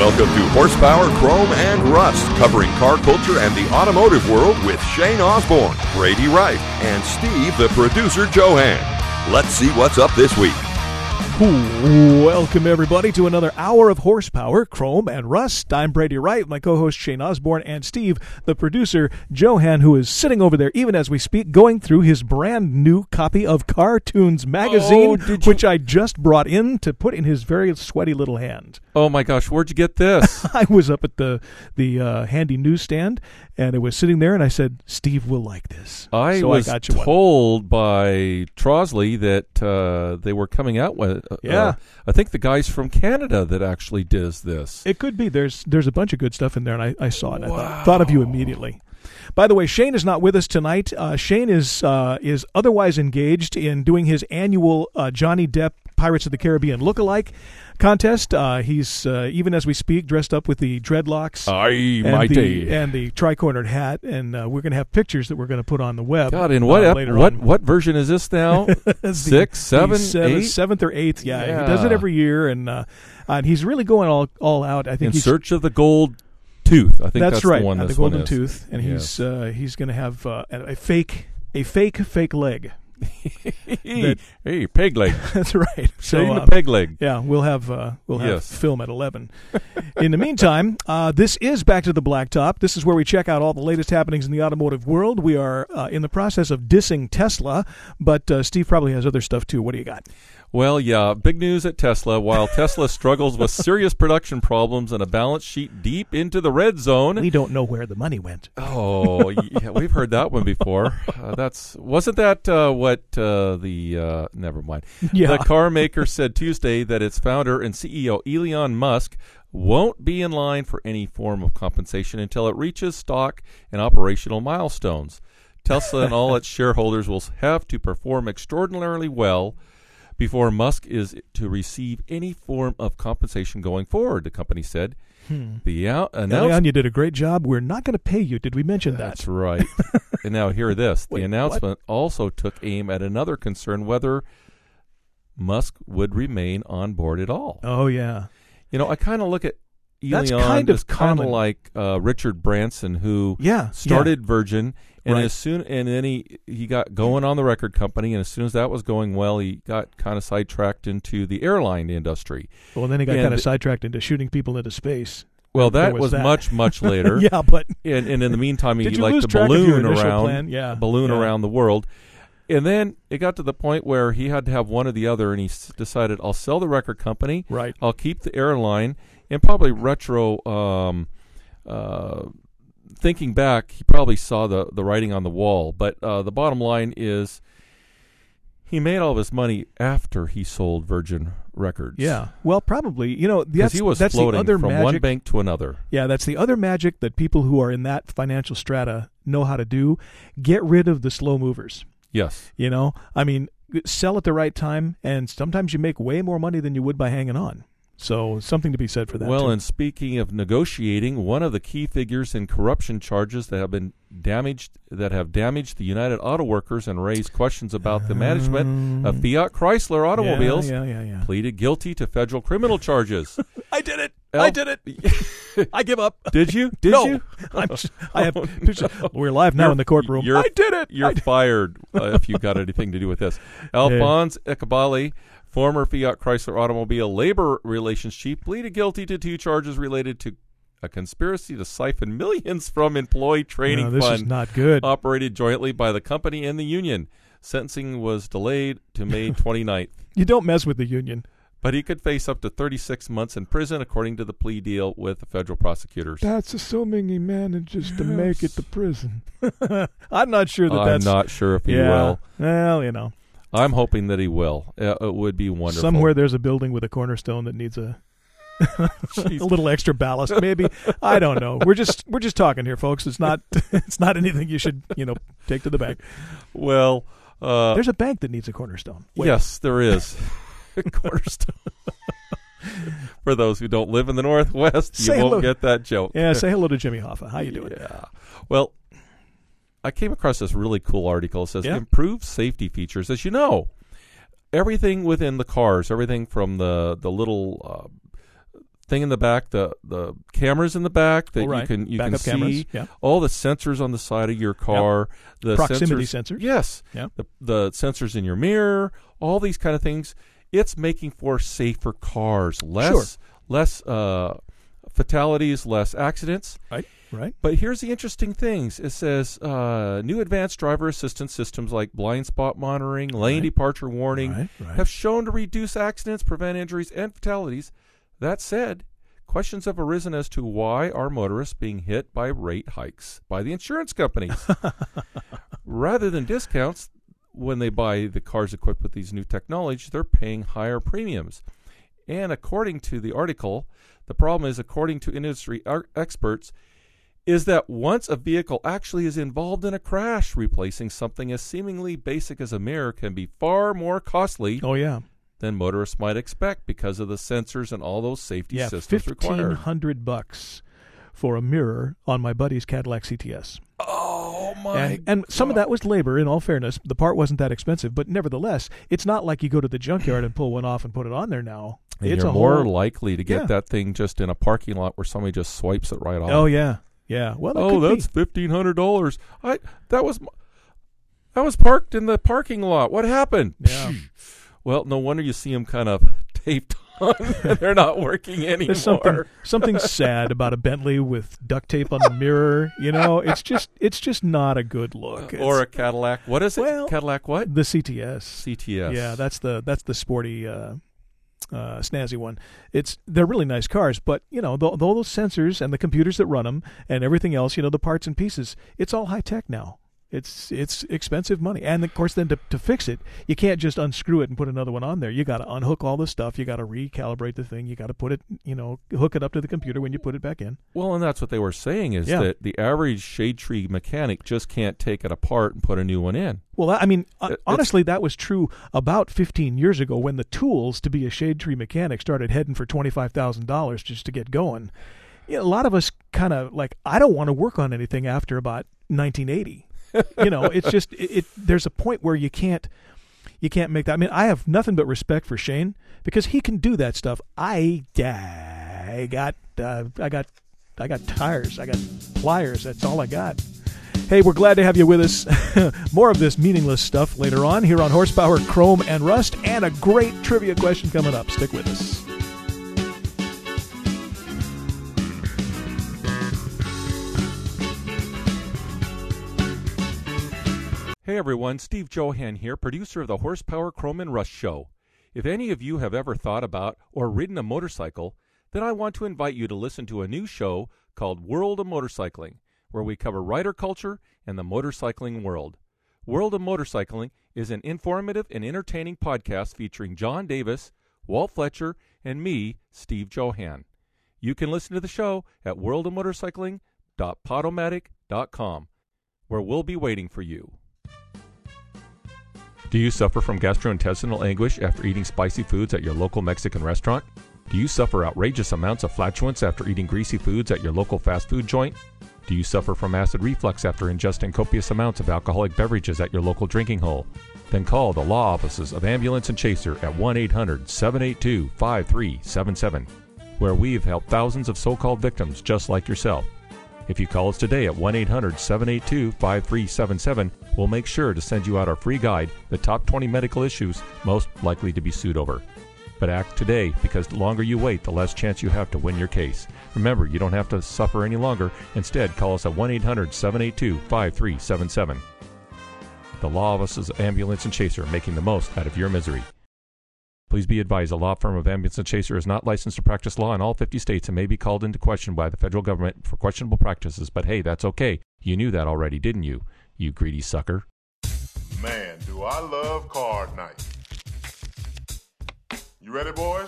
Welcome to Horsepower, Chrome, and Rust, covering car culture and the automotive world with Shane Osborne, Brady Wright, and Steve, the producer, Johan. Let's see what's up this week. Welcome, everybody, to another hour of Horsepower, Chrome, and Rust. I'm Brady Wright, my co-host Shane Osborne, and Steve, the producer, Johan, who is sitting over there, even as we speak, going through his brand new copy of Cartoons magazine, which I just brought in to put in his very sweaty little hand. Oh, my gosh, where'd you get this? I was up at the handy newsstand, and it was sitting there, and I said, Steve will like this. I was told by Trosley that they were coming out with I think the guys from Canada that actually does this. It could be. There's a bunch of good stuff in there, and I saw it. I thought of you immediately. By the way, Shane is not with us tonight. Shane is otherwise engaged in doing his annual Johnny Depp Pirates of the Caribbean look-alike contest. He's, even as we speak, dressed up with the dreadlocks and the tri-cornered hat, and we're going to have pictures that we're going to put on the web. God, and what version is this now? 6, 7, 8? 7th or 8th, yeah. He does it every year, and he's really going all out. I think in search of the gold tooth. I think that's right, the one. The golden tooth, and he's going to have a fake leg. Hey, peg leg. That's right. So the peg leg. Yeah, we'll have film at 11. In the meantime, this is Back to the Blacktop. This is where we check out all the latest happenings in the automotive world. We are in the process of dissing Tesla, but Steve probably has other stuff too. What do you got? Well, yeah, big news at Tesla. While Tesla struggles with serious production problems and a balance sheet deep into the red zone. We don't know where the money went. Oh, yeah, we've heard that one before. Wasn't that what never mind. Yeah. The car maker said Tuesday that its founder and CEO Elon Musk won't be in line for any form of compensation until it reaches stock and operational milestones. Tesla and all its shareholders will have to perform extraordinarily well before Musk is to receive any form of compensation going forward, the company said. The announcement, you did a great job. We're not going to pay you. Did we mention that? That's right. And now hear this. Wait, the announcement also took aim at another concern, whether Musk would remain on board at all. Oh, yeah. You know, I kind of look at Elon as kind of like Richard Branson, who started Virgin, and then he got going on the record company, and as soon as that was going well, he got kind of sidetracked into the airline industry. Well, then he got kind of sidetracked into shooting people into space. Well, that was much later. Yeah, but and in the meantime, he liked to balloon around the world. And then it got to the point where he had to have one or the other, and he decided, I'll sell the record company. Right. I'll keep the airline, and probably thinking back, he probably saw the writing on the wall. But the bottom line is he made all of his money after he sold Virgin Records. Yeah. Well, probably. You know, because he was floating from one bank to another. Yeah, that's the other magic that people who are in that financial strata know how to do. Get rid of the slow movers. Yes. You know, I mean, sell at the right time, and sometimes you make way more money than you would by hanging on. So something to be said for that. Well, too. And speaking of negotiating, one of the key figures in corruption charges that have damaged the United Auto Workers and raised questions about the management of Fiat Chrysler automobiles pleaded guilty to federal criminal charges. I did it. I did it. I give up. Did you? No. We're live now in the courtroom. I did it. You're fired if you got anything to do with this. Alphonse Ekabali, former Fiat Chrysler Automobile labor relations chief, pleaded guilty to 2 charges related to a conspiracy to siphon millions from employee training this fund is not good. Operated jointly by the company and the union. Sentencing was delayed to May 29th. You don't mess with the union. But he could face up to 36 months in prison, according to the plea deal with the federal prosecutors. That's assuming he manages to make it to prison. I'm not sure I'm not sure if he will. Well, you know. I'm hoping that he will. It would be wonderful. Somewhere there's a building with a cornerstone that needs a little extra ballast, maybe. I don't know. We're just talking here, folks. It's not anything you should take to the bank. Well, there's a bank that needs a cornerstone. Wait. Yes, there is. Cornerstone. For those who don't live in the Northwest, you won't get that joke. Yeah, say hello to Jimmy Hoffa. How you doing? Yeah. Well, I came across this really cool article. It says, improved safety features. As you know, everything within the cars, everything from the little thing in the back, the cameras in the back that you can Backup see, cameras, yeah. all the sensors on the side of your car, the proximity sensors, sensors. yes, Yeah. the sensors in your mirror, all these kind of things. It's making for safer cars, less fatalities, less accidents. Right. But here's the interesting things. It says new advanced driver assistance systems like blind spot monitoring, lane departure warning have shown to reduce accidents, prevent injuries, and fatalities. That said, questions have arisen as to why are motorists being hit by rate hikes by the insurance companies. Rather than discounts, when they buy the cars equipped with these new technologies, they're paying higher premiums. And according to the article, the problem is, according to industry experts, is that once a vehicle actually is involved in a crash, replacing something as seemingly basic as a mirror can be far more costly than motorists might expect because of the sensors and all those safety systems required. $1,500 for a mirror on my buddy's Cadillac CTS. Oh, my God. And some of that was labor, in all fairness. The part wasn't that expensive, but nevertheless, it's not like you go to the junkyard and pull one off and put it on there now. And you're more likely to get that thing just in a parking lot where somebody just swipes it right off. Oh, yeah. Yeah, well, that's $1,500. That was parked in the parking lot. What happened? Yeah. Well, no wonder you see them kind of taped on. They're not working anymore. There's something sad about a Bentley with duct tape on the mirror. You know, it's just not a good look. Or a Cadillac. What is it? Well, Cadillac what? The CTS. CTS. Yeah, that's the sporty. Snazzy one. They're really nice cars, but all those sensors and the computers that run them and everything else, the parts and pieces, it's all high tech now. It's expensive money, and of course, then to fix it, you can't just unscrew it and put another one on there. You got to unhook all the stuff. You got to recalibrate the thing. You got to put it, hook it up to the computer when you put it back in. Well, and that's what they were saying is that the average shade tree mechanic just can't take it apart and put a new one in. Well, I mean, honestly, that was true about 15 years ago when the tools to be a shade tree mechanic started heading for $25,000 just to get going. A lot of us kind of I don't want to work on anything after about 1980. It's just there's a point where you can't make that. I mean, I have nothing but respect for Shane because he can do that stuff. I got tires, I got pliers. That's all I got. Hey, we're glad to have you with us. More of this meaningless stuff later on here on Horsepower, Chrome, and Rust, and a great trivia question coming up. Stick with us. Hey everyone, Steve Johan here, producer of the Horsepower, Chrome, and Rust Show. If any of you have ever thought about or ridden a motorcycle, then I want to invite you to listen to a new show called World of Motorcycling, where we cover rider culture and the motorcycling world. World of Motorcycling is an informative and entertaining podcast featuring John Davis, Walt Fletcher, and me, Steve Johan. You can listen to the show at worldofmotorcycling.podomatic.com, where we'll be waiting for you. Do you suffer from gastrointestinal anguish after eating spicy foods at your local Mexican restaurant? Do you suffer outrageous amounts of flatulence after eating greasy foods at your local fast food joint? Do you suffer from acid reflux after ingesting copious amounts of alcoholic beverages at your local drinking hole? Then call the law offices of Ambulance and Chaser at 1-800-782-5377, where we've helped thousands of so-called victims just like yourself. If you call us today at 1-800-782-5377, we'll make sure to send you out our free guide, The Top 20 Medical Issues Most Likely to be Sued Over. But act today, because the longer you wait, the less chance you have to win your case. Remember, you don't have to suffer any longer. Instead, call us at 1-800-782-5377. The law offices of Ambulance and Chaser, making the most out of your misery. Please be advised, the law firm of Ambulance and Chaser is not licensed to practice law in all 50 states and may be called into question by the federal government for questionable practices. But hey, that's okay. You knew that already, didn't you? You greedy sucker. Man, do I love card night. You ready, boys?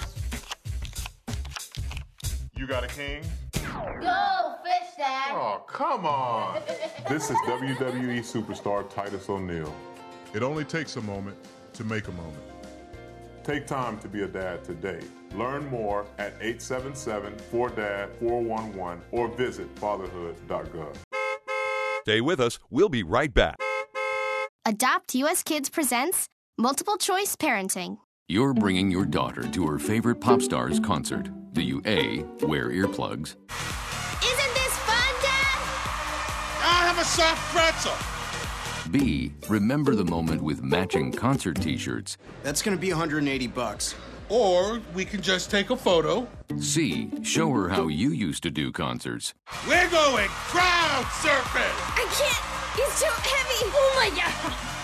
You got a king? Go, fish dad! Oh, come on. This is WWE superstar Titus O'Neil. It only takes a moment to make a moment. Take time to be a dad today. Learn more at 877-4DAD-411 or visit fatherhood.gov. Stay with us. We'll be right back. Adopt US Kids presents Multiple Choice Parenting. You're bringing your daughter to her favorite pop star's concert. Do you A, wear earplugs? Isn't this fun, Dad? I'll have a soft pretzel. B, remember the moment with matching concert t-shirts? That's gonna be $180. Or we can just take a photo. C, show her how you used to do concerts. We're going crowd surfing. I can't. He's too heavy. Oh, my God.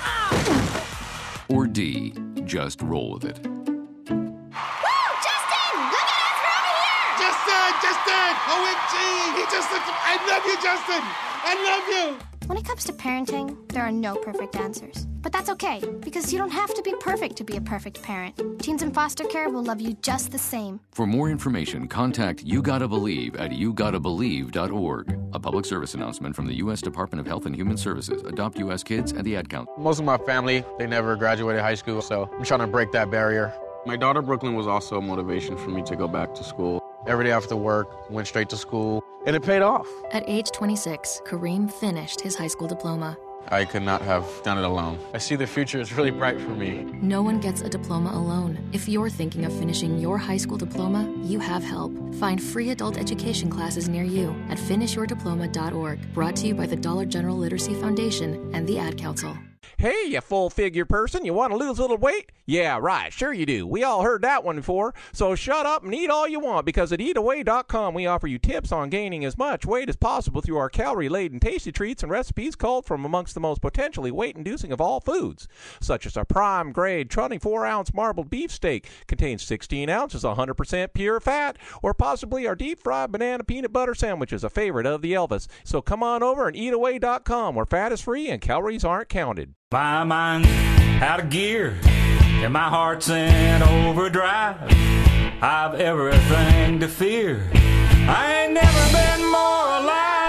Or D, just roll with it. Woo! Justin! Look at us! We're over here! Justin! OMG! He just looked. I love you, Justin! I love you! When it comes to parenting, there are no perfect answers. But that's okay, because you don't have to be perfect to be a perfect parent. Teens in foster care will love you just the same. For more information, contact You Gotta Believe at YouGottaBelieve.org. A public service announcement from the U.S. Department of Health and Human Services, Adopt U.S. Kids, and the Ad Council. Most of my family, they never graduated high school, so I'm trying to break that barrier. My daughter Brooklyn was also a motivation for me to go back to school. Every day after work, went straight to school, and it paid off. At age 26, Kareem finished his high school diploma. I could not have done it alone. I see the future is really bright for me. No one gets a diploma alone. If you're thinking of finishing your high school diploma, you have help. Find free adult education classes near you at finishyourdiploma.org. Brought to you by the Dollar General Literacy Foundation and the Ad Council. Hey, you full-figure person, you want to lose a little weight? Yeah, right, sure you do. We all heard that one before. So shut up and eat all you want, because at eataway.com we offer you tips on gaining as much weight as possible through our calorie-laden tasty treats and recipes culled from amongst the most potentially weight-inducing of all foods, such as our prime-grade 24-ounce marbled beef steak, contains 16 ounces, 100% pure fat, or possibly our deep-fried banana peanut butter sandwiches, a favorite of the Elvis. So come on over and eataway.com, where fat is free and calories aren't counted. My mind's out of gear, and my heart's in overdrive. I've everything to fear. I ain't never been more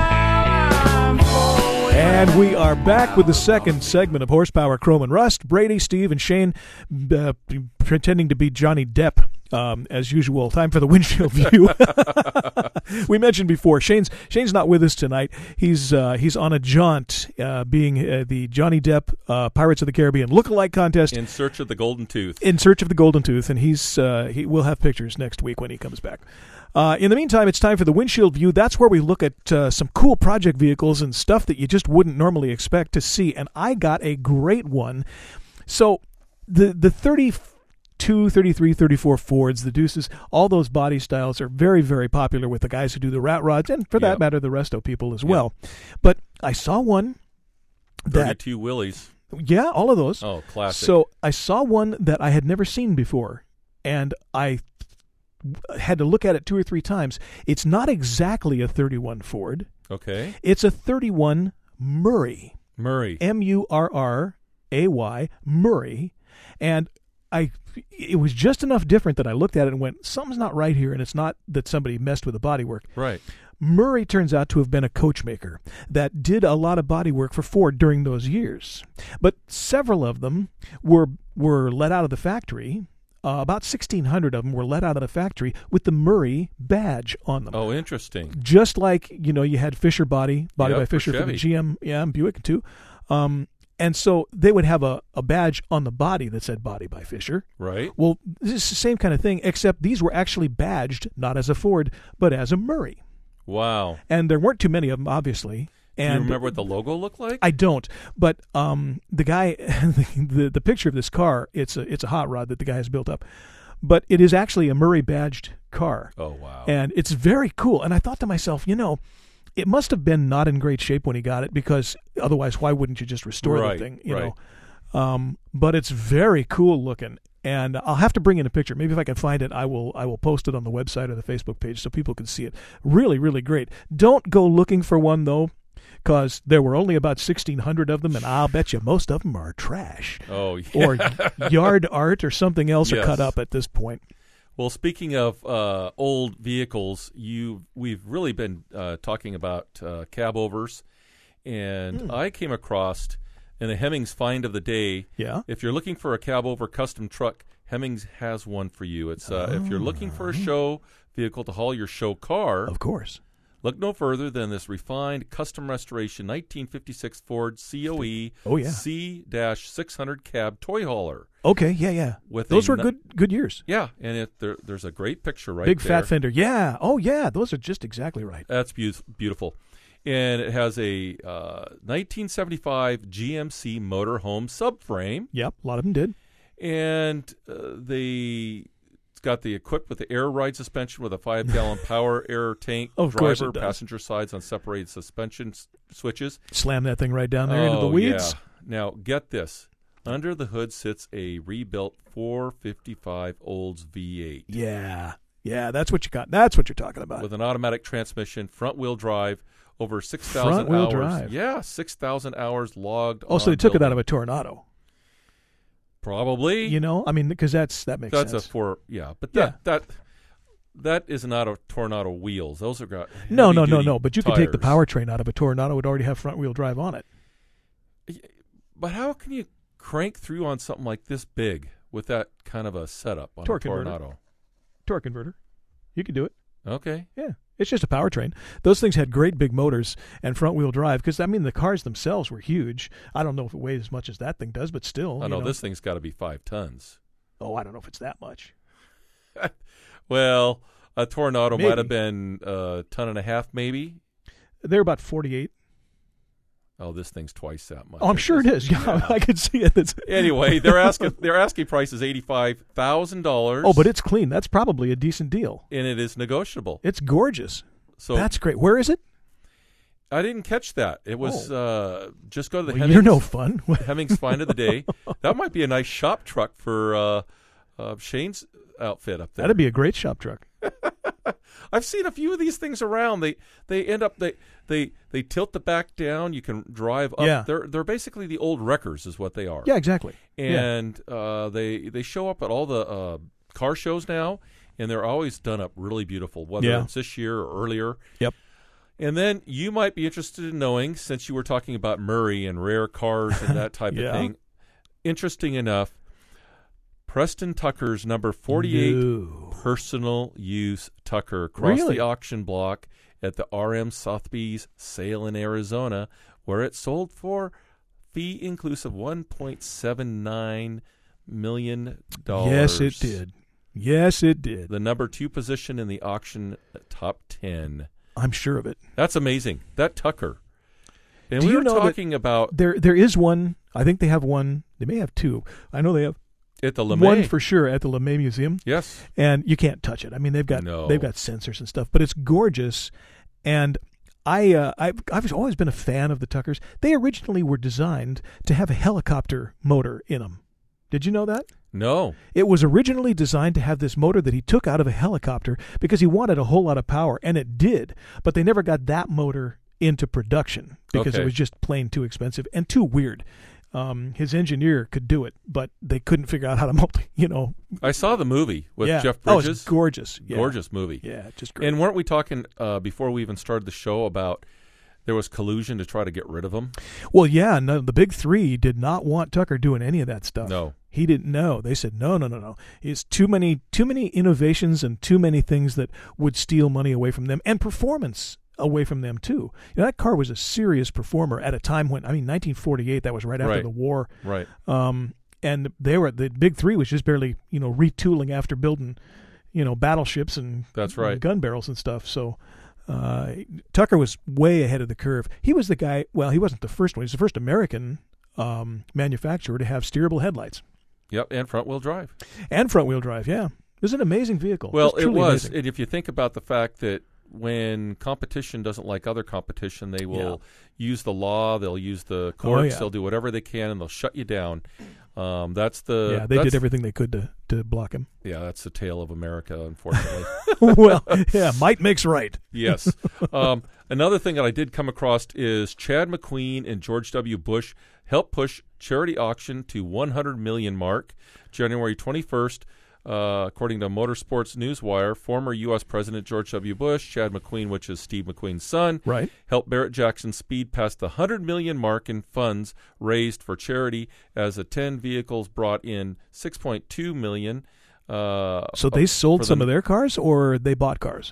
alive. And we are back with the second segment of Horsepower, Chrome and Rust. Brady, Steve, and Shane pretending to be Johnny Depp. As usual, time for the windshield view. We mentioned before, Shane's not with us tonight. He's on a jaunt, being the Johnny Depp Pirates of the Caribbean lookalike contest. In search of the golden tooth. In search of the golden tooth, and he will have pictures next week when he comes back. In the meantime, it's time for the windshield view. That's where we look at some cool project vehicles and stuff that you just wouldn't normally expect to see. And I got a great one. So the 32, 33, 34 Fords, the Deuces, all those body styles are very, very popular with the guys who do the rat rods, and for that matter, the resto people as well. But I saw one that 32 Willies. Yeah, all of those. Oh, classic. So I saw one that I had never seen before, and I had to look at it 2 or 3 times. It's not exactly a 31 Ford. Okay. It's a 31 Murray. Murray. Murray. Murray. And it was just enough different that I looked at it and went, something's not right here, and it's not that somebody messed with the bodywork. Right. Murray turns out to have been a coachmaker that did a lot of bodywork for Ford during those years. But several of them were let out of the factory. About 1,600 of them were let out of the factory with the Murray badge on them. Oh, interesting. Just like, you had Fisher Body by Fisher for the GM, and Buick too. And so they would have a badge on the body that said Body by Fisher. Right. Well, this is the same kind of thing, except these were actually badged not as a Ford, but as a Murray. Wow. And there weren't too many of them, obviously. Do you remember what the logo looked like? I don't. But the guy, the picture of this car, it's a hot rod that the guy has built up. But it is actually a Murray badged car. Oh, wow. And it's very cool. And I thought to myself, it must have been not in great shape when he got it, because otherwise, why wouldn't you just restore the thing? You know. But it's very cool looking, and I'll have to bring in a picture. Maybe if I can find it, I will post it on the website or the Facebook page so people can see it. Really, really great. Don't go looking for one though, because there were only about 1,600 of them, and I'll bet you most of them are trash. Oh, yeah. Or yard art or something else, or cut up at this point. Well, speaking of old vehicles, we've really been talking about cab overs, and I came across in a Hemmings find of the day. Yeah. If you're looking for a cab over custom truck, Hemmings has one for you. It's if you're looking for a show vehicle to haul your show car, of course, Look no further than this refined custom restoration 1956 Ford COE C-600 cab toy hauler. Okay, yeah. Those were good years. Yeah, and there's a great picture right Big there. fat fender. Yeah. Oh, yeah. Those are just exactly right. That's beautiful. And it has a 1975 GMC motorhome subframe. Yep, a lot of them did. And it's got the equipped with the air ride suspension with a 5-gallon power air tank. Of course driver, it does. passenger sides on separated suspension switches. Slam that thing right down there into the weeds. Yeah. Now, get this. Under the hood sits a rebuilt 455 Olds V8. Yeah, that's what you got. That's what you're talking about. With an automatic transmission, front-wheel drive, over 6,000 Front-wheel hours. drive. Yeah, 6,000 hours logged. Oh, so they took it out of a Tornado. Probably. You know, I mean, because that makes sense. That's but that is not a Tornado wheels. Those are got No. But you could take the tires. powertrain out of a Tornado. It would already have front-wheel drive on it. But how can you crank through on something like this big with that kind of a setup on Torque a converter. Tornado? Torque converter. You could do it. Okay. Yeah. It's just a powertrain. Those things had great big motors and front-wheel drive because, I mean, the cars themselves were huge. I don't know if it weighs as much as that thing does, but still. I know this thing's got to be 5 tons. Oh, I don't know if it's that much. Well, a Tornado Maybe. might have been a ton and a half, maybe. They're about 48. Oh, this thing's twice that much. Oh, I'm sure it is. Yeah, I can see it. Anyway, their asking price is $85,000. Oh, but it's clean. That's probably a decent deal. And it is negotiable. It's gorgeous. So that's great. Where is it? I didn't catch that. It was just go to the Well, Hemmings. you're no fun. Hemmings Find of the Day. That might be a nice shop truck for Shane's outfit up there. That'd be a great shop truck. I've seen a few of these things around. They end up they tilt the back down. You can drive up. Yeah. They're basically the old wreckers is what they are. Yeah, exactly. And they show up at all the car shows now, and they're always done up really beautiful, whether it's this year or earlier. Yep. And then you might be interested in knowing, since you were talking about Murray and rare cars and that type of thing, interesting enough, Preston Tucker's number 48 personal use Tucker crossed the auction block at the RM Sotheby's sale in Arizona, where it sold for fee inclusive $1.79 million. Yes, it did. Yes, it did. The number 2 position in the auction top 10. I'm sure of it. That's amazing. That Tucker. And Do we you were know talking about there is one. I think they have one. They may have 2. I know they have at the LeMay. one for sure at the LeMay Museum. Yes. And you can't touch it. I mean, they've got sensors and stuff, but it's gorgeous. And I've always been a fan of the Tuckers. They originally were designed to have a helicopter motor in them. Did you know that? No. It was originally designed to have this motor that he took out of a helicopter because he wanted a whole lot of power, and it did. But they never got that motor into production because it was just plain too expensive and too weird. His engineer could do it, but they couldn't figure out how to, I saw the movie with Jeff Bridges. Oh, it's gorgeous. Yeah. Gorgeous movie. Yeah, just great. And weren't we talking before we even started the show about there was collusion to try to get rid of him? Well, yeah, no, the big 3 did not want Tucker doing any of that stuff. No. He didn't know. They said, no. It's too many innovations and too many things that would steal money away from them and performance away from them, too. That car was a serious performer at a time when, 1948, that was right after the war. Right. And the big 3 was just barely, retooling after building, battleships and gun barrels and stuff. So Tucker was way ahead of the curve. He was the guy, well, he wasn't the first one. He's the first American manufacturer to have steerable headlights. Yep, and front-wheel drive. And front-wheel drive, yeah. It was an amazing vehicle. Well, it was. Amazing. And if you think about the fact that when competition doesn't like other competition, they will use the law, they'll use the courts, they'll do whatever they can, and they'll shut you down. They did everything they could to block him. Yeah, that's the tale of America, unfortunately. Well, yeah, might makes right. Yes. Another thing that I did come across is Chad McQueen and George W. Bush helped push charity auction to 100 million mark. January 21st, according to Motorsports Newswire, former U.S. President George W. Bush, Chad McQueen, which is Steve McQueen's son, helped Barrett Jackson speed past the 100 million mark in funds raised for charity as the 10 vehicles brought in $6.2 million. So they sold some of their cars, or they bought cars?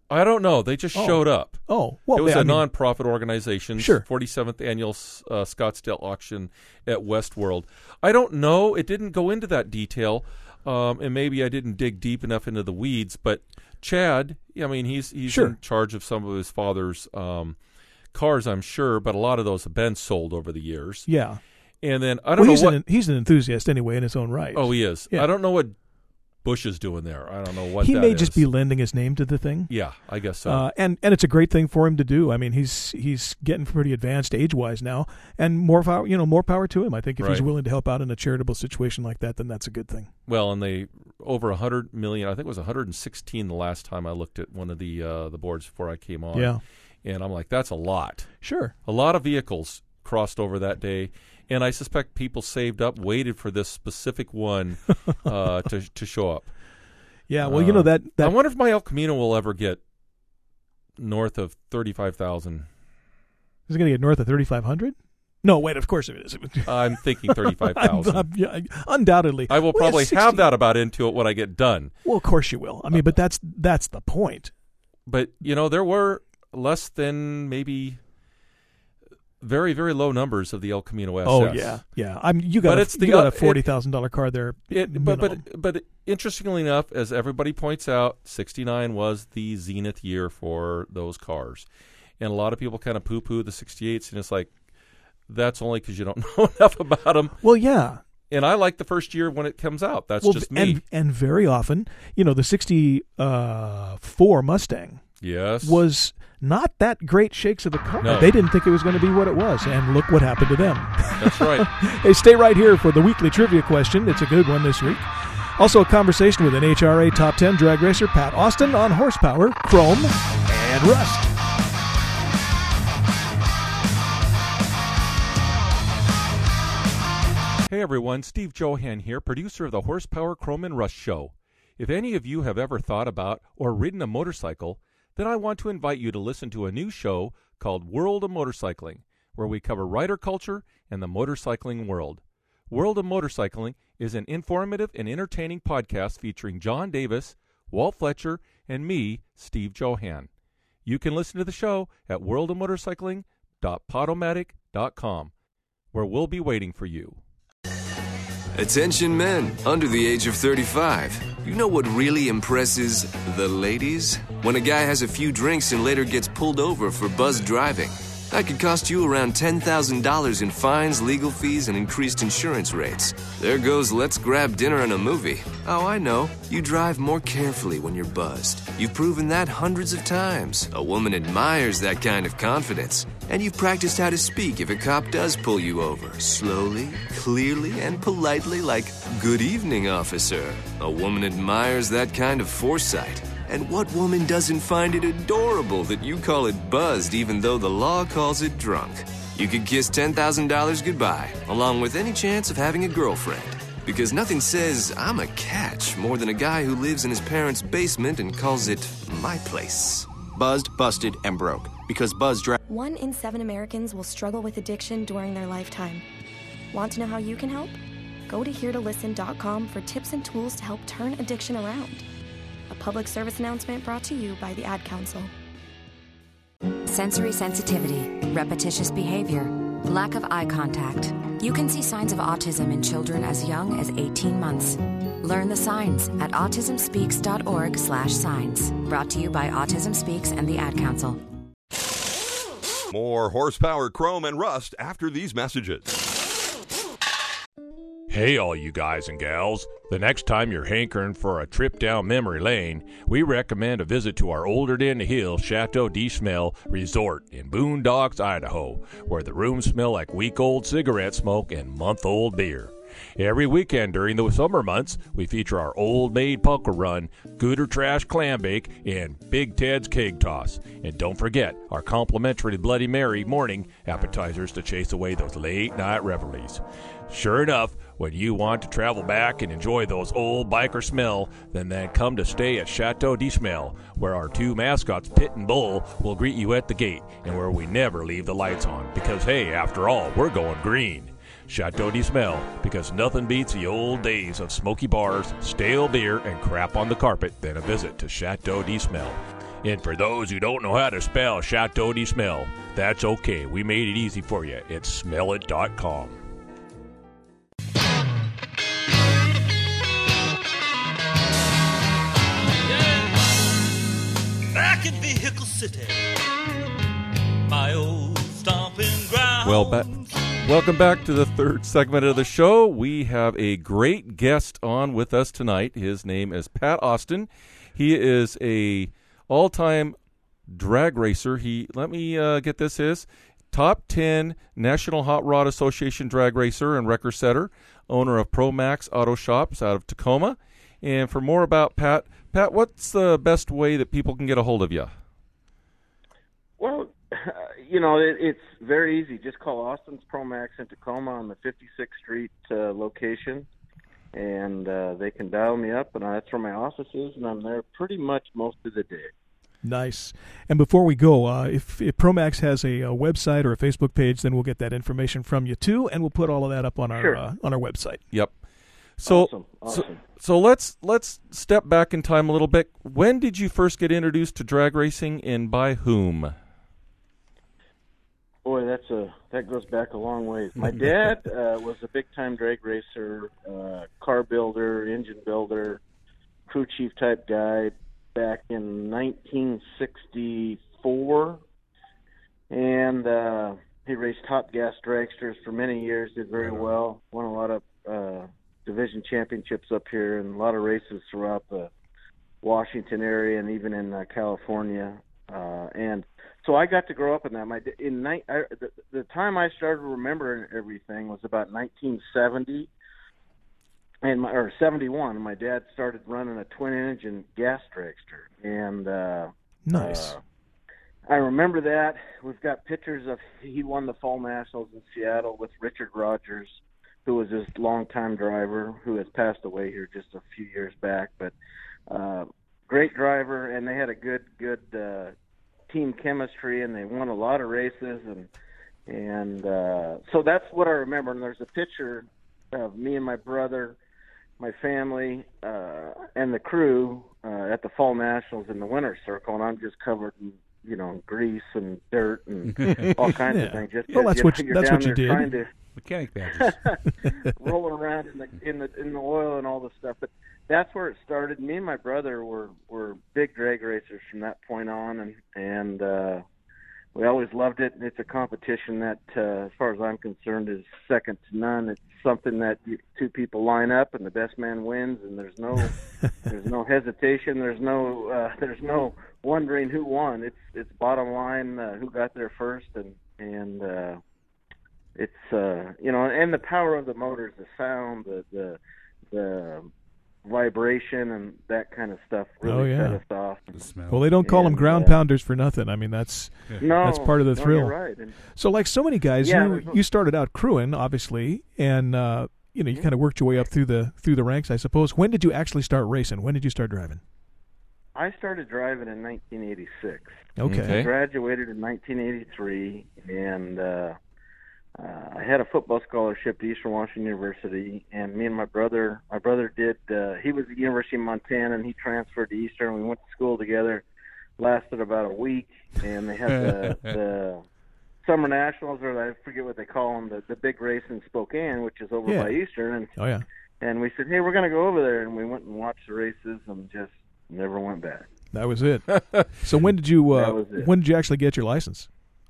I don't know. They just showed up. Oh, well, it was a nonprofit organization. Sure. 47th annual Scottsdale auction at Westworld. I don't know. It didn't go into that detail, and maybe I didn't dig deep enough into the weeds. But Chad, I mean, he's in charge of some of his father's cars, I'm sure. But a lot of those have been sold over the years. Yeah. And then I don't know he's an enthusiast anyway in his own right. Oh, he is. Yeah. I don't know what Bush is doing there. I don't know what he that may is. just be lending his name to the thing. Yeah, I guess so. And it's a great thing for him to do. I mean, he's getting pretty advanced age-wise now, and more power to him. I think if he's willing to help out in a charitable situation like that, then that's a good thing. Well, and they over 100 million. I think it was 116 the last time I looked at one of the boards before I came on. Yeah, and I'm like, that's a lot. Sure, a lot of vehicles crossed over that day. And I suspect people saved up, waited for this specific one to show up. Yeah, well, that I wonder if my El Camino will ever get north of 35,000. Is it going to get north of 3,500? No, wait, of course it is. I'm thinking 35,000. Undoubtedly. I will probably have that about into it when I get done. Well, of course you will. I mean, but that's the point. But, there were less than maybe very, very low numbers of the El Camino SS. Oh, yeah. You got a $40,000 car there. But interestingly enough, as everybody points out, 69 was the zenith year for those cars. And a lot of people kind of poo-poo the 68s, and it's like, that's only because you don't know enough about them. Well, yeah. And I like the first year when it comes out. That's just me. And very often, the 64 Mustang was not that great shakes of a car. No. They didn't think it was going to be what it was, and look what happened to them. That's right. Hey, stay right here for the weekly trivia question. It's a good one this week. Also, a conversation with NHRA Top 10 drag racer Pat Austin on horsepower, chrome, and rust. Hey everyone, Steve Johan here, producer of the Horsepower, Chrome, and Rust Show. If any of you have ever thought about or ridden a motorcycle, then I want to invite you to listen to a new show called World of Motorcycling, where we cover rider culture and the motorcycling world. World of Motorcycling is an informative and entertaining podcast featuring John Davis, Walt Fletcher, and me, Steve Johan. You can listen to the show at worldofmotorcycling.podomatic.com, where we'll be waiting for you. Attention men under the age of 35. You know what really impresses the ladies? When a guy has a few drinks and later gets pulled over for buzzed driving. That could cost you around $10,000 in fines, legal fees, and increased insurance rates. There goes let's grab dinner and a movie. Oh, I know. You drive more carefully when you're buzzed. You've proven that hundreds of times. A woman admires that kind of confidence. And you've practiced how to speak if a cop does pull you over. Slowly, clearly, and politely like, "Good evening, officer." A woman admires that kind of foresight. And what woman doesn't find it adorable that you call it buzzed even though the law calls it drunk? You could kiss $10,000 goodbye, along with any chance of having a girlfriend. Because nothing says, "I'm a catch," more than a guy who lives in his parents' basement and calls it my place. Buzzed, busted, and broke. Because Buzz 1 in 7 Americans will struggle with addiction during their lifetime. Want to know how you can help? Go to heretolisten.com for tips and tools to help turn addiction around. A public service announcement brought to you by the Ad Council. Sensory sensitivity, repetitious behavior, lack of eye contact. You can see signs of autism in children as young as 18 months. Learn the signs at autismspeaks.org/signs. Brought to you by Autism Speaks and the Ad Council. More Horsepower, Chrome, and Rust after these messages. Hey, all you guys and gals. The next time you're hankering for a trip down memory lane, we recommend a visit to our older than the hill Chateau de Smell Resort in Boondocks, Idaho, where the rooms smell like week-old cigarette smoke and month-old beer. Every weekend during the summer months, we feature our Old Maid Pucker Run, Gooder Trash Clam Bake, and Big Ted's Keg Toss. And don't forget our complimentary Bloody Mary morning appetizers to chase away those late-night revelries. Sure enough, when you want to travel back and enjoy those old biker smell, then come to stay at Chateau de Smell, where our 2 mascots, Pit and Bull, will greet you at the gate, and where we never leave the lights on, because hey, after all, we're going green. Chateau de Smell, because nothing beats the old days of smoky bars, stale beer, and crap on the carpet than a visit to Chateau de Smell. And for those who don't know how to spell Chateau de Smell, that's okay. We made it easy for you. It's smellit.com. Back in Vehicle City, my old stomping ground. Welcome back to the third segment of the show. We have a great guest on with us tonight. His name is Pat Austin. He is a all-time drag racer. Let me get this, his top 10 National Hot Rod Association drag racer and record setter, owner of Pro Max Auto Shops out of Tacoma. And for more about Pat, what's the best way that people can get a hold of you? Well, it's very easy. Just call Austin's Pro Max in Tacoma on the 56th Street location, and they can dial me up, and that's where my office is, and I'm there pretty much most of the day. Nice. And before we go, if ProMax has a website or a Facebook page, then we'll get that information from you too, and we'll put all of that up on our website. Yep. So, awesome. So let's step back in time a little bit. When did you first get introduced to drag racing, and by whom? Boy, that goes back a long ways. My dad was a big-time drag racer, car builder, engine builder, crew chief type guy back in 1964, and he raced top gas dragsters for many years. Did very well. Won a lot of division championships up here and a lot of races throughout the Washington area and even in California. And so I got to grow up in that. The time I started remembering everything was about 1970 or 71. My dad started running a twin-engine gas dragster, and nice. I remember that. We've got pictures of he won the Fall Nationals in Seattle with Richard Rogers, who was his longtime driver, who has passed away here just a few years back. But great driver, and they had a good team chemistry, and they won a lot of races, and so that's what I remember. And there's a picture of me and my brother, my family, and the crew at the Fall Nationals in the winner's circle, and I'm just covered in grease and dirt and all kinds of things. Just that's what you did. Trying to mechanic badges, rolling around in the oil and all the stuff. But that's where it started. Me and my brother were big drag racers from that point on, and we always loved it. It's a competition that, as far as I'm concerned, is second to none. It's something that two people line up and the best man wins, and there's no hesitation. There's no wondering who won. It's bottom line who got there first, and it's and the power of the motors, the sound, the vibration and that kind of stuff really set us off. Well, they don't call them ground pounders for nothing. I mean, that's part of the thrill. You're right. So like so many guys, you started out crewing, obviously, and you kind of worked your way up through the ranks, I suppose. When did you actually start racing? When did you start driving? I started driving in 1986. Okay. I graduated in 1983, and I had a football scholarship to Eastern Washington University, and me and my brother did, he was at the University of Montana, and he transferred to Eastern. We went to school together, lasted about a week, and they had the Summer Nationals, or I forget what they call them, the big race in Spokane, which is over by Eastern. And, and we said, hey, we're going to go over there, and we went and watched the races and just never went back. That was it. So when did you actually get your license?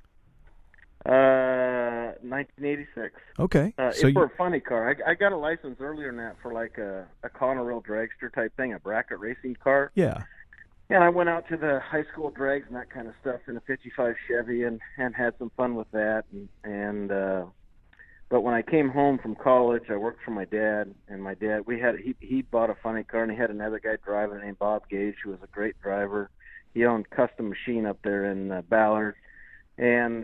1986. Okay. So for a funny car. I got a license earlier than that for like a Conrail dragster type thing, a bracket racing car. Yeah. And I went out to the high school drags and that kind of stuff in a 55 Chevy and had some fun with that. But when I came home from college, I worked for my dad, and my dad, he bought a funny car, and he had another guy driving named Bob Gage, who was a great driver. He owned Custom Machine up there in Ballard. And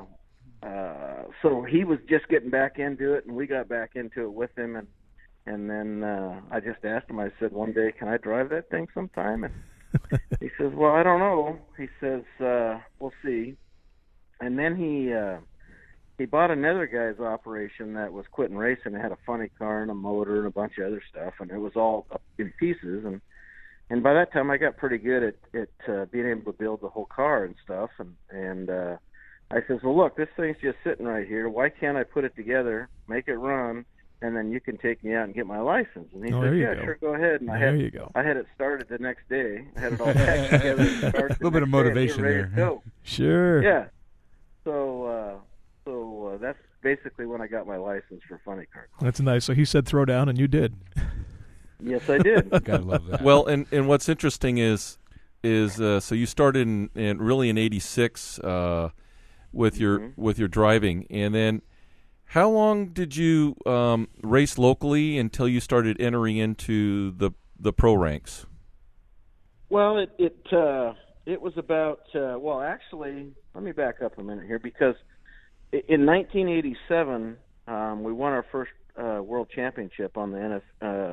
so he was just getting back into it, and we got back into it with him. And then I just asked him, I said, one day, can I drive that thing sometime? And he says, well, I don't know. He says, we'll see. And then he bought another guy's operation that was quitting racing. It had a funny car and a motor and a bunch of other stuff, and it was all up in pieces. And by that time, I got pretty good at being able to build the whole car and stuff. And I says, well, look, this thing's just sitting right here. Why can't I put it together, make it run, and then you can take me out and get my license? And he said, yeah, sure, go ahead. And I had it started the next day. I had it all packed together. A little bit of motivation there. Sure. Yeah. So that's basically when I got my license for Funny Car Club. That's nice. So he said throw down, and you did. Yes, I did. Gotta love that. Well, and what's interesting is so you started in '86 with your driving, and then how long did you race locally until you started entering into the pro ranks? Well, it was about actually, let me back up a minute here, because in 1987 we won our first world championship on the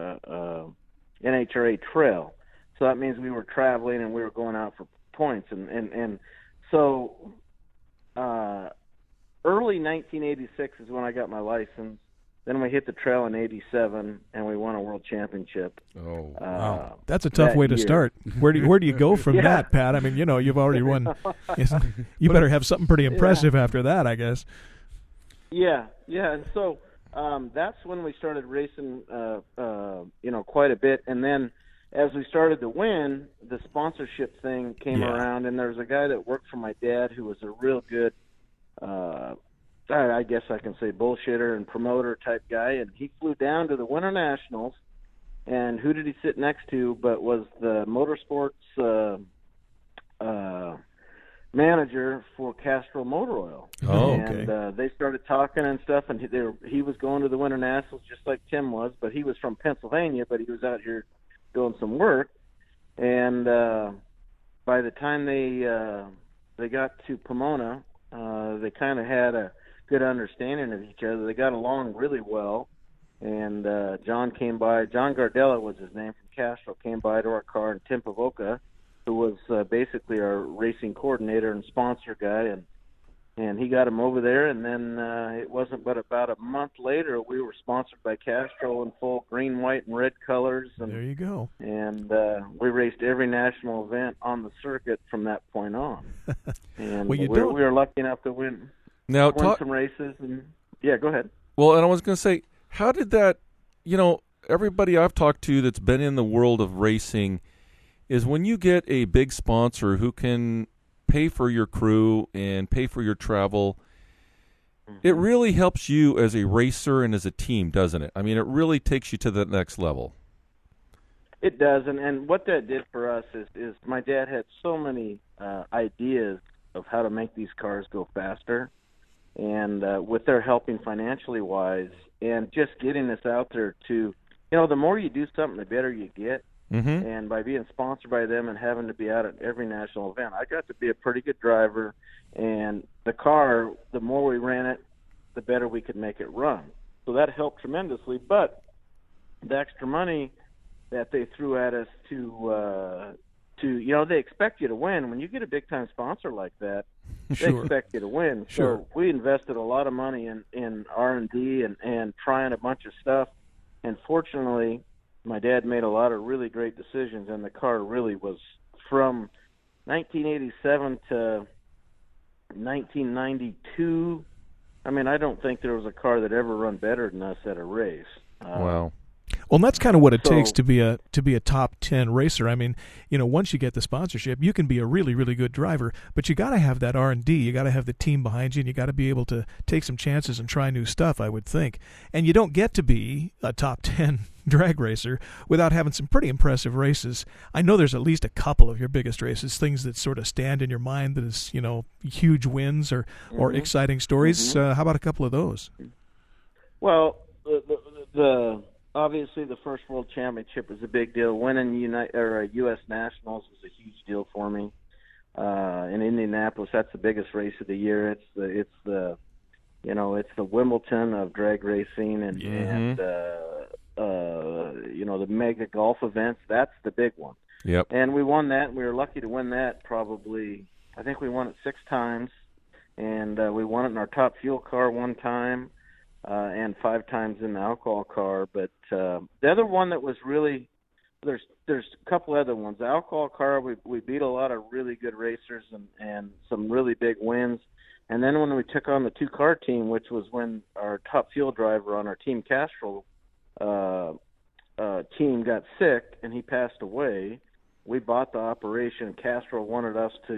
NHRA trail. So that means we were traveling and we were going out for points, and so early 1986 is when I got my license. Then we hit the trail in '87, and we won a world championship. Oh, wow! That's a tough way to start. Where do you go from that, Pat? I mean, you've already won. You better have something pretty impressive after that, I guess. Yeah. And so that's when we started racing, quite a bit. And then as we started to win, the sponsorship thing came around, and there was a guy that worked for my dad who was a real good. I guess I can say bullshitter and promoter type guy, and he flew down to the Winter Nationals, and who did he sit next to but was the motorsports manager for Castrol Motor Oil. Oh, okay. And they started talking and stuff, and he was going to the Winter Nationals just like Tim was, but he was from Pennsylvania, but he was out here doing some work. And by the time they got to Pomona, they kind of had a good understanding of each other. They got along really well, and John came by. John Gardella was his name from Castrol, came by to our car, and Tim Pavoka, who was basically our racing coordinator and sponsor guy, and he got him over there. And then it wasn't but about a month later we were sponsored by Castrol in full green, white, and red colors. And there you go. And we raced every national event on the circuit from that point on. And well, we were lucky enough to win some races. And yeah, go ahead. Well, and I was going to say, how did that? Everybody I've talked to that's been in the world of racing is when you get a big sponsor who can pay for your crew and pay for your travel, it really helps you as a racer and as a team, doesn't it? I mean, it really takes you to the next level. It does, and what that did for us is my dad had so many ideas of how to make these cars go faster, and with their helping financially wise, and just getting us out there to, the more you do something, the better you get. Mm-hmm. And by being sponsored by them and having to be out at every national event, I got to be a pretty good driver. And the car, the more we ran it, the better we could make it run. So that helped tremendously. But the extra money that they threw at us to they expect you to win. When you get a big-time sponsor like that, they expect you to win. Sure. So we invested a lot of money in R&D and trying a bunch of stuff. And fortunately, my dad made a lot of really great decisions, and the car really was from 1987 to 1992. I mean, I don't think there was a car that ever run better than us at a race. Wow. Well, and that's kind of what it takes to be a top 10 racer. I mean, once you get the sponsorship, you can be a really, really good driver, but you got to have that R&D. You got to have the team behind you, and you got to be able to take some chances and try new stuff, I would think. And you don't get to be a top 10 drag racer without having some pretty impressive races. I know there's at least a couple of your biggest races, things that sort of stand in your mind that is, huge wins or exciting stories. Mm-hmm. How about a couple of those? Well, the obviously, the first World Championship was a big deal. Winning U.S. Nationals was a huge deal for me. In Indianapolis, that's the biggest race of the year. It's the Wimbledon of drag racing, and the mega golf events. That's the big one. Yep. And we won that. We were lucky to win that. I think we won it 6 times, and we won it in our top fuel car 1 time. And 5 times in the alcohol car. But the other one that was really there's a couple other ones. The alcohol car, we beat a lot of really good racers and some really big wins. And then when we took on the 2-car team, which was when our top fuel driver on our Team Castrol team got sick and he passed away, we bought the operation. Castrol wanted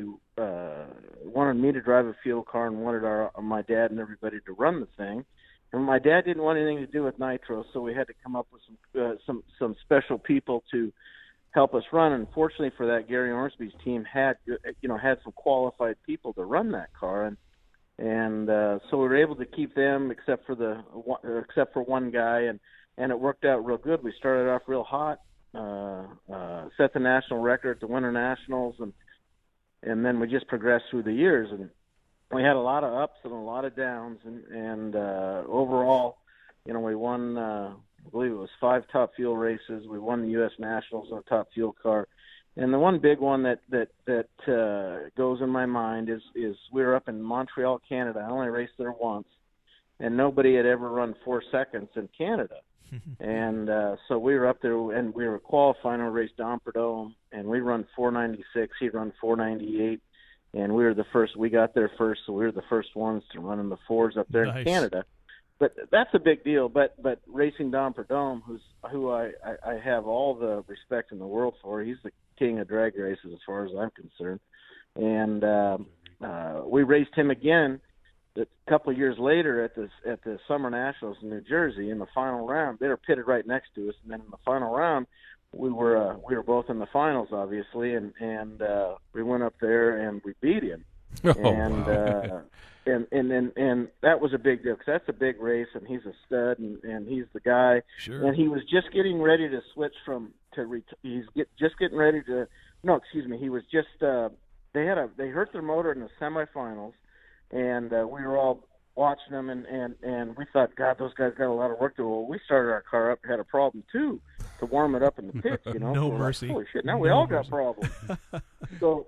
me to drive a fuel car and wanted my dad and everybody to run the thing. And my dad didn't want anything to do with nitro, so we had to come up with some special people to help us run. And fortunately for that, Gary Ormsby's team had some qualified people to run that car, and so we were able to keep them except for one guy, and it worked out real good. We started off real hot, set the national record at the Winter Nationals, and then we just progressed through the years, and we had a lot of ups and a lot of downs, and overall, we won, I believe it was 5 top fuel races. We won the U.S. Nationals on a top fuel car. And the one big one that goes in my mind is we were up in Montreal, Canada. I only raced there once, and nobody had ever run 4 seconds in Canada. And so we were up there, and we were qualifying. We raced Dom Prudhomme, and we run 496. He'd run 498. And we were the first. We got there first, so we were the first ones to run in the 4s up there in Canada. But that's a big deal. But racing Dom Prudhomme, who I have all the respect in the world for, he's the king of drag races as far as I'm concerned. And we raced him again a couple of years later at the Summer Nationals in New Jersey in the final round. They were pitted right next to us, and then in the final round, we were both in the finals, obviously, and we went up there and we beat him. Wow. And that was a big deal because that's a big race, and he's a stud, and he's the guy. Sure. And he was just getting ready to switch just getting ready to. No, excuse me. He was just. They hurt their motor in the semifinals, and we were all watching them, and we thought, God, those guys got a lot of work to do. Well, we started our car up, had a problem too, to warm it up in the pits. No so mercy. Like, holy shit! Now we all got problems. So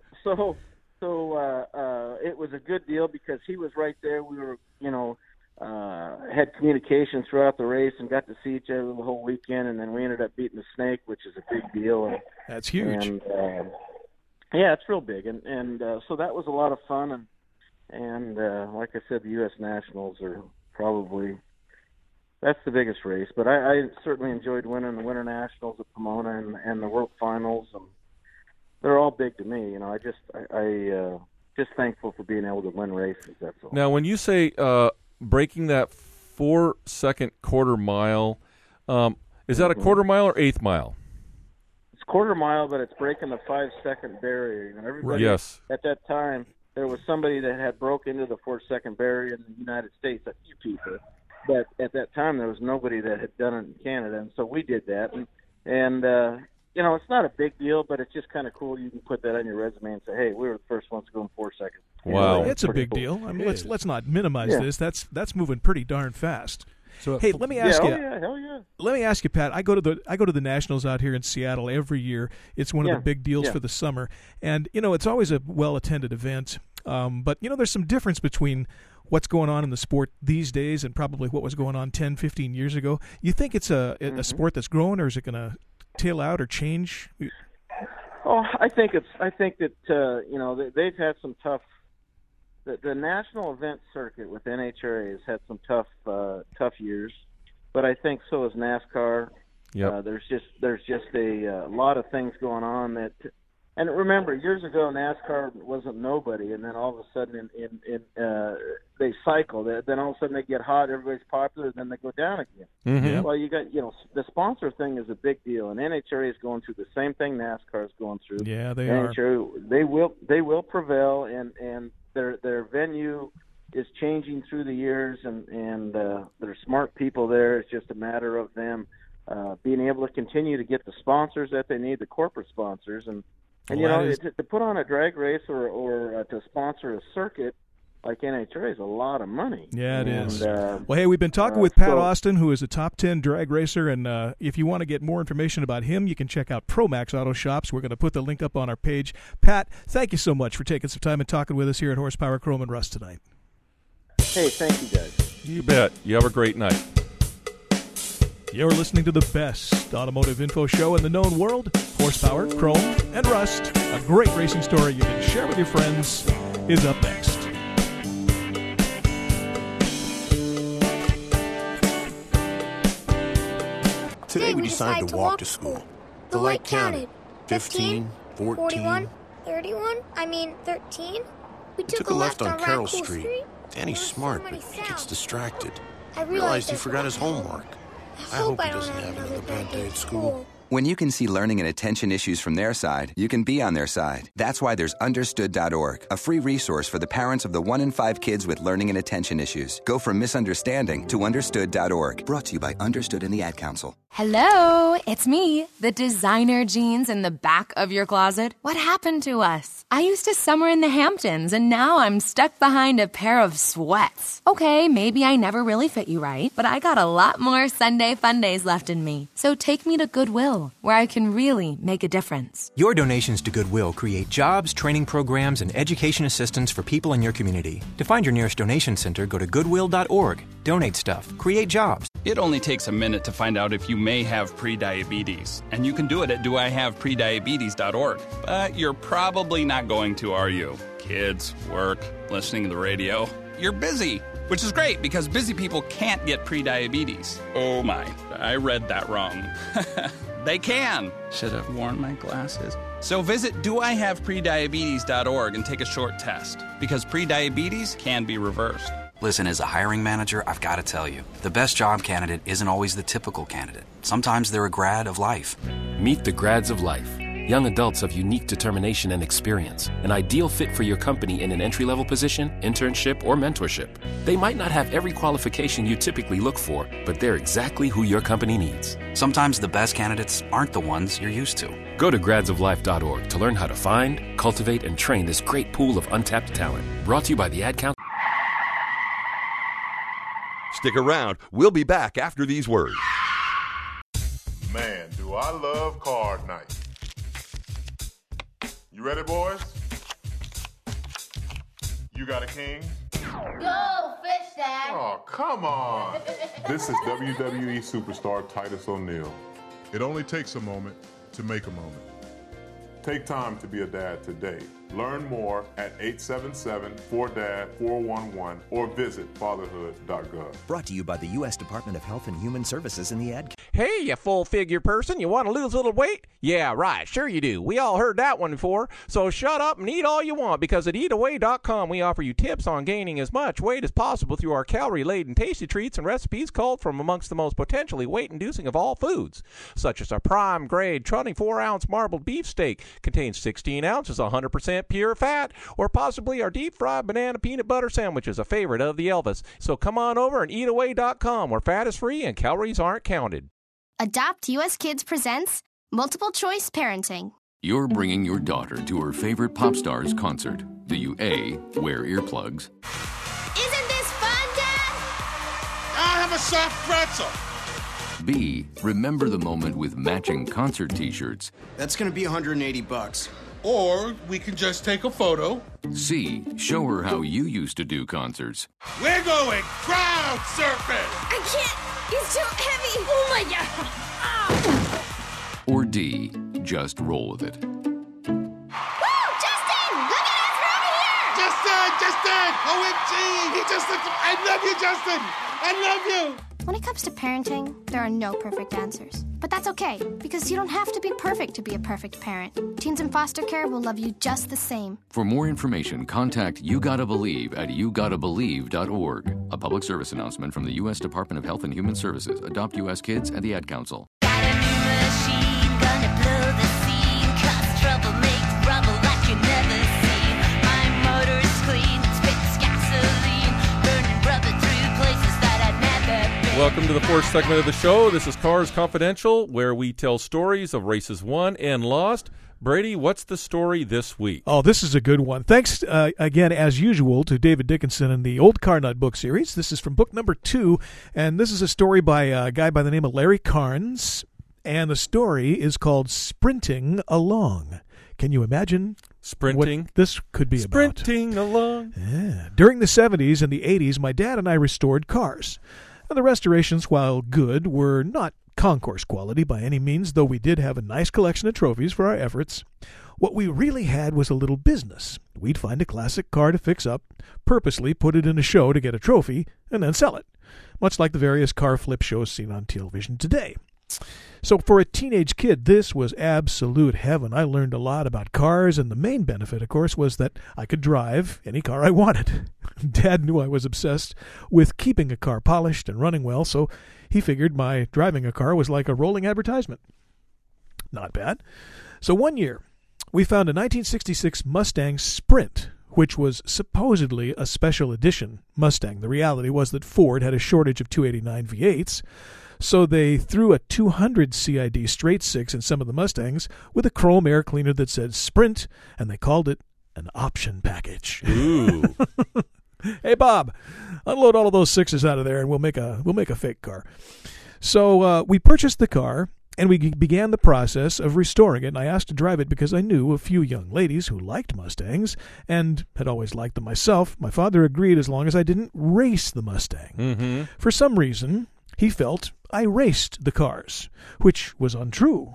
it was a good deal because he was right there. We were, had communication throughout the race and got to see each other the whole weekend, and then we ended up beating the Snake, which is a big deal. And, that's huge. And yeah, it's real big, and so that was a lot of fun. And like I said, the U.S. Nationals are probably that's the biggest race. But I certainly enjoyed winning the Winter Nationals at Pomona and the World Finals. And they're all big to me. I just thankful for being able to win races. That's all. Now, when you say breaking that 4-second quarter mile, is that a quarter mile or eighth mile? It's quarter mile, but it's breaking the 5-second barrier. Everybody at that time, there was somebody that had broke into the 4-second barrier in the United States, a few people. But at that time, there was nobody that had done it in Canada, and so we did that. And it's not a big deal, but it's just kind of cool. You can put that on your resume and say, hey, we were the first ones to go in 4 seconds. Wow. It's a big deal. I mean, let's not minimize this. That's moving pretty darn fast. So, hey, let me ask you. Hell yeah. Let me ask you, Pat. I go to the Nationals out here in Seattle every year. It's one of the big deals for the summer, and it's always a well-attended event. But there's some difference between what's going on in the sport these days and probably what was going on 10, 15 years ago. You think it's a sport that's growing, or is it going to tail out or change? Oh, I think that they've had some tough. The national event circuit with NHRA has had some tough years, but I think so has NASCAR. Yep. There's just a lot of things going on that. And remember, years ago, NASCAR wasn't nobody, and then all of a sudden, they cycle. Then all of a sudden, they get hot. Everybody's popular, and then they go down again. Mm-hmm. Well, you got the sponsor thing is a big deal, and NHRA is going through the same thing NASCAR is going through. Yeah, they NHRA, are. They will prevail, and their venue is changing through the years, and they're smart people there. It's just a matter of them being able to continue to get the sponsors that they need, the corporate sponsors, and to put on a drag race or to sponsor a circuit like NHRA is a lot of money. Yeah, it is. Well, hey, we've been talking with Pat Austin, who is a top 10 drag racer, and if you want to get more information about him, you can check out ProMax Auto Shops. We're going to put the link up on our page. Pat, thank you so much for taking some time and talking with us here at Horsepower Chrome and Rust tonight. Hey, thank you, guys. You bet. You have a great night. You're listening to the best automotive info show in the known world. Horsepower, chrome, and rust. A great racing story you can share with your friends is up next. Today we decided to walk to school. The light counted. 15, 14. 41, 31, 13. We took a left on Carroll Raccoon Street. Danny's smart, but he gets distracted. I Realized he forgot his homework. I hope he doesn't have another bad day at school. When you can see learning and attention issues from their side, you can be on their side. That's why there's Understood.org, a free resource for the parents of the 1 in 5 kids with learning and attention issues. Go from misunderstanding to Understood.org. Brought to you by Understood and the Ad Council. Hello, it's me, the designer jeans in the back of your closet. What happened to us? I used to summer in the Hamptons, and now I'm stuck behind a pair of sweats. Okay, maybe I never really fit you right, but I got a lot more Sunday fun days left in me. So take me to Goodwill, where I can really make a difference. Your donations to Goodwill create jobs, training programs, and education assistance for people in your community. To find your nearest donation center, go to goodwill.org. Donate stuff. Create jobs. It only takes a minute to find out if you may have prediabetes, and you can do it at doihaveprediabetes.org. But you're probably not going to, are you? Kids, work, listening to the radio. You're busy, which is great because busy people can't get prediabetes. Oh my, I read that wrong. They can. Should have worn my glasses. So visit doihaveprediabetes.org and take a short test, because prediabetes can be reversed. Listen, as a hiring manager, I've got to tell you, the best job candidate isn't always the typical candidate. Sometimes they're a grad of life. Meet the grads of life. Young adults of unique determination and experience. An ideal fit for your company in an entry-level position, internship, or mentorship. They might not have every qualification you typically look for, but they're exactly who your company needs. Sometimes the best candidates aren't the ones you're used to. Go to gradsoflife.org to learn how to find, cultivate, and train this great pool of untapped talent. Brought to you by the Ad Council. Stick around. We'll be back after these words. Man, do I love card night. You ready, boys? You got a king? Go, fish dad. Oh, come on. This is WWE superstar Titus O'Neil. It only takes a moment to make a moment. Take time to be a dad today. Learn more at 877-4DAD-411 or visit fatherhood.gov. Brought to you by the U.S. Department of Health and Human Services and the Ad. Hey, you full-figure person, you want to lose a little weight? Yeah, right, sure you do. We all heard that one before. So shut up and eat all you want, because at eataway.com we offer you tips on gaining as much weight as possible through our calorie-laden tasty treats and recipes culled from amongst the most potentially weight-inducing of all foods, such as our prime-grade 24-ounce marbled beef steak, contains 16 ounces, 100% pure fat, or possibly our deep-fried banana peanut butter sandwiches, a favorite of the Elvis. So come on over and eataway.com, where fat is free and calories aren't counted. Adopt US Kids presents Multiple Choice Parenting. You're bringing your daughter to her favorite pop star's concert. Do you A, wear earplugs? Isn't this fun, Dad? I have a soft pretzel. B, remember the moment with matching concert t-shirts? That's going to be $180. Or we can just take a photo. C, show her how you used to do concerts. We're going crowd surfing. I can't. It's too heavy. Oh, my God. Ah. Or D, just roll with it. Woo! Justin! Look at us from here! Justin! OMG! He just looked... I love you, Justin! I love you! When it comes to parenting, there are no perfect answers. But that's okay, because you don't have to be perfect to be a perfect parent. Teens in foster care will love you just the same. For more information, contact You Gotta Believe at YouGottaBelieve.org. A public service announcement from the U.S. Department of Health and Human Services, Adopt U.S. Kids, and the Ad Council. Got a new machine, gonna blow the scene, cause trouble makes rubble like you never seen. My motor's clean, spits gasoline, burning rubber through places that I'd never been. Welcome to the fourth segment of the show. This is Cars Confidential, where we tell stories of races won and lost. Brady, what's the story this week? Oh, this is a good one. Thanks again, as usual, to David Dickinson and the Old Car Nut book series. This is from book number 2, and this is a story by a guy by the name of Larry Carnes, and the story is called Sprinting Along. Can you imagine Sprinting? What this could be about? Sprinting along. Yeah. During the 70s and the 80s, my dad and I restored cars. The restorations, while good, were not concourse quality by any means, though we did have a nice collection of trophies for our efforts. What we really had was a little business. We'd find a classic car to fix up, purposely put it in a show to get a trophy, and then sell it, much like the various car flip shows seen on television today. So for a teenage kid, this was absolute heaven. I learned a lot about cars, and the main benefit, of course, was that I could drive any car I wanted. Dad knew I was obsessed with keeping a car polished and running well, so he figured my driving a car was like a rolling advertisement. Not bad. So one year, we found a 1966 Mustang Sprint, which was supposedly a special edition Mustang. The reality was that Ford had a shortage of 289 V8s, so they threw a 200 CID straight six in some of the Mustangs with a chrome air cleaner that said Sprint, and they called it an option package. Ooh. Hey, Bob, unload all of those sixes out of there, and we'll make a fake car. So we purchased the car, and we began the process of restoring it, and I asked to drive it because I knew a few young ladies who liked Mustangs and had always liked them myself. My father agreed as long as I didn't race the Mustang. Mm-hmm. For some reason, he felt I raced the cars, which was untrue.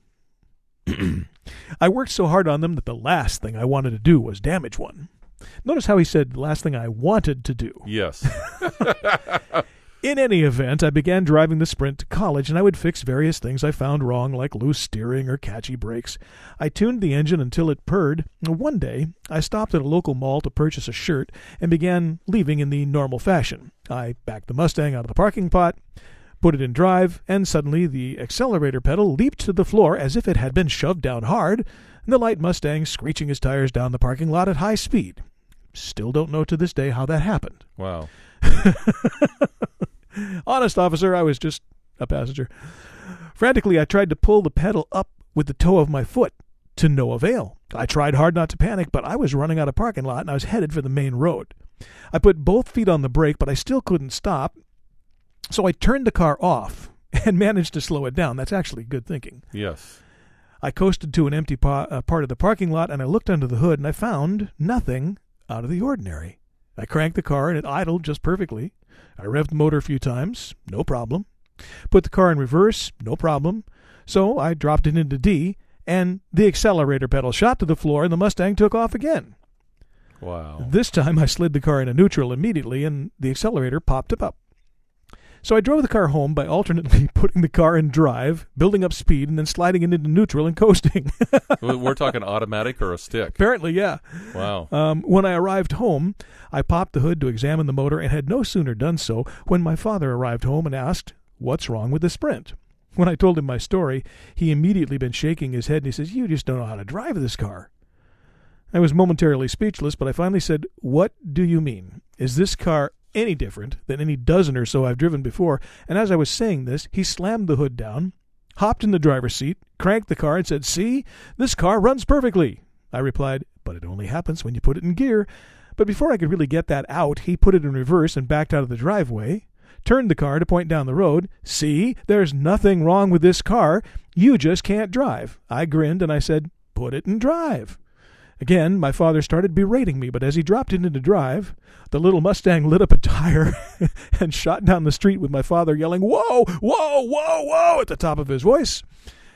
I worked so hard on them that the last thing I wanted to do was damage one. Notice how he said the last thing I wanted to do. Yes. In any event, I began driving the Sprint to college, and I would fix various things I found wrong, like loose steering or catchy brakes. I tuned the engine until it purred. One day, I stopped at a local mall to purchase a shirt and began leaving in the normal fashion. I backed the Mustang out of the parking lot, put it in drive, and suddenly the accelerator pedal leaped to the floor as if it had been shoved down hard, and the light Mustang screeching his tires down the parking lot at high speed. Still don't know to this day how that happened. Wow. Honest, officer, I was just a passenger. Frantically, I tried to pull the pedal up with the toe of my foot, to no avail. I tried hard not to panic, but I was running out of parking lot, and I was headed for the main road. I put both feet on the brake, but I still couldn't stop, so I turned the car off and managed to slow it down. That's actually good thinking. Yes. I coasted to an empty part of the parking lot, and I looked under the hood, and I found nothing out of the ordinary. I cranked the car, and it idled just perfectly. I revved the motor a few times, no problem. Put the car in reverse, no problem. So I dropped it into D, and the accelerator pedal shot to the floor, and the Mustang took off again. Wow. This time I slid the car into neutral immediately, and the accelerator popped up. So I drove the car home by alternately putting the car in drive, building up speed, and then sliding it into neutral and coasting. We're talking automatic or a stick? Apparently, yeah. Wow. When I arrived home, I popped the hood to examine the motor and had no sooner done so when my father arrived home and asked, "What's wrong with the Sprint?" When I told him my story, he immediately been shaking his head, and he says, "You just don't know how to drive this car." I was momentarily speechless, but I finally said, "What do you mean? Is this car any different than any dozen or so I've driven before?" And as I was saying this, he slammed the hood down, hopped in the driver's seat, cranked the car, and said, "See, this car runs perfectly." I replied, "But it only happens when you put it in gear." But before I could really get that out, he put it in reverse and backed out of the driveway, turned the car to point down the road. "See, there's nothing wrong with this car. You just can't drive." I grinned and I said, "Put it in drive." Again, my father started berating me, but as he dropped it into drive, the little Mustang lit up a tire and shot down the street with my father yelling, "Whoa, whoa, whoa, whoa," at the top of his voice.